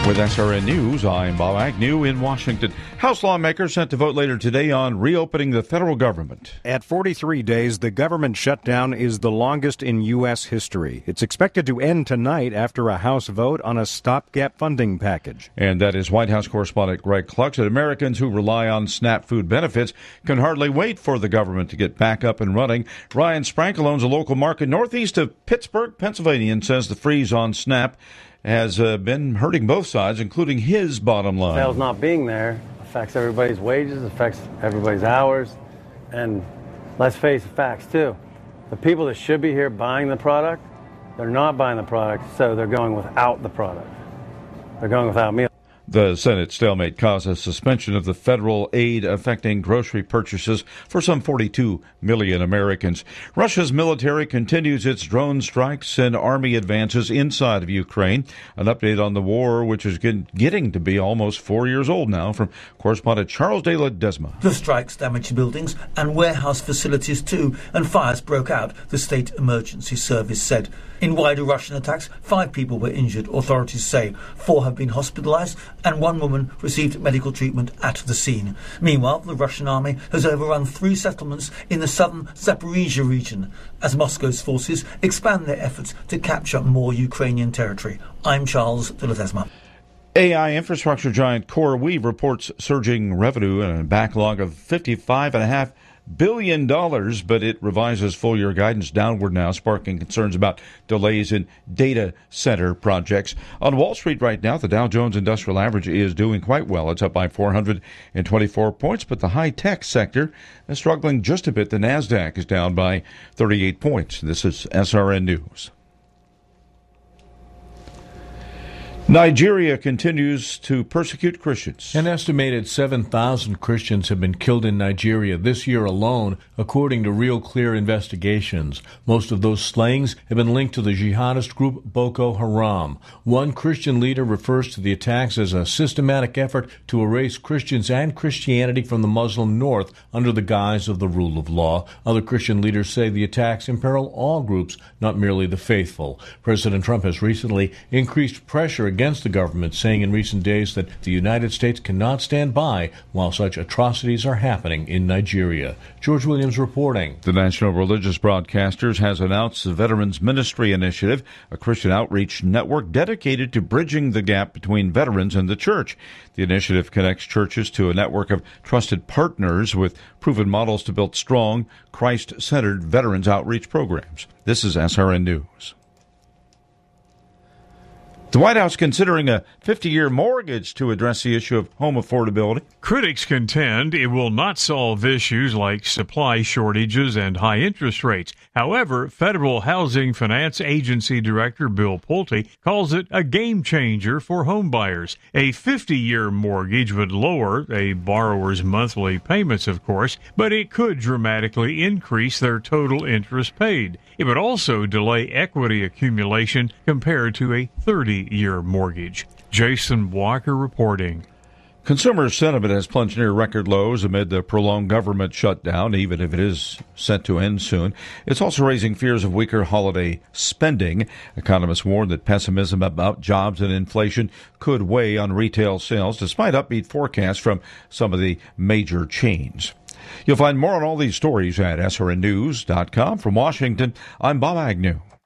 With SRN News, I'm Bob Agnew in Washington. House lawmakers set to vote later today on reopening the federal government. At 43 days, the government shutdown is the longest in U.S. history. It's expected to end tonight after a House vote on a stopgap funding package. And that is White House correspondent Greg Cluck said Americans who rely on SNAP food benefits can hardly wait for the government to get back up and running. Ryan Sprankle owns a local market northeast of Pittsburgh, Pennsylvania, and says the freeze on SNAP has been hurting both sides, including his bottom line. Sales not being there affects everybody's wages, affects everybody's hours, and let's face the facts too. The people that should be here buying the product, they're not buying the product, so they're going without the product. They're going without meals. The Senate stalemate caused a suspension of the federal aid affecting grocery purchases for some 42 million Americans. Russia's military continues its drone strikes and army advances inside of Ukraine. An update on the war, which is getting to be almost 4 years old now, from correspondent Charles de Ledesma. The strikes damaged buildings and warehouse facilities too, and fires broke out, the State Emergency Service said. In wider Russian attacks, 5 people were injured, authorities say. 4 have been hospitalized, and 1 woman received medical treatment at the scene. Meanwhile, the Russian army has overrun 3 settlements in the southern Zaporizhia region as Moscow's forces expand their efforts to capture more Ukrainian territory. I'm Charles de Ledesma. AI infrastructure giant CoreWeave reports surging revenue and a backlog of $55.5 billion, but it revises full-year guidance downward now, sparking concerns about delays in data center projects. On Wall Street right now, the Dow Jones Industrial Average is doing quite well. It's up by 424 points, but the high-tech sector is struggling just a bit. The NASDAQ is down by 38 points. This is SRN News. Nigeria continues to persecute Christians. An estimated 7,000 Christians have been killed in Nigeria this year alone, according to Real Clear investigations. Most of those slayings have been linked to the jihadist group Boko Haram. One Christian leader refers to the attacks as a systematic effort to erase Christians and Christianity from the Muslim North under the guise of the rule of law. Other Christian leaders say the attacks imperil all groups, not merely the faithful. President Trump has recently increased pressure against the government, saying in recent days that the United States cannot stand by while such atrocities are happening in Nigeria. George Williams reporting. The National Religious Broadcasters has announced the Veterans Ministry Initiative, a Christian outreach network dedicated to bridging the gap between veterans and the church. The initiative connects churches to a network of trusted partners with proven models to build strong, Christ-centered veterans outreach programs. This is SRN News. The White House considering a 50-year mortgage to address the issue of home affordability. Critics contend it will not solve issues like supply shortages and high interest rates. However, Federal Housing Finance Agency Director Bill Pulte calls it a game changer for home buyers. A 50-year mortgage would lower a borrower's monthly payments, of course, but it could dramatically increase their total interest paid. It would also delay equity accumulation compared to a 30-year mortgage. Jason Walker reporting. Consumer sentiment has plunged near record lows amid the prolonged government shutdown, even if it is set to end soon. It's also raising fears of weaker holiday spending. Economists warn that pessimism about jobs and inflation could weigh on retail sales, despite upbeat forecasts from some of the major chains. You'll find more on all these stories at srnnews.com. From Washington, I'm Bob Agnew.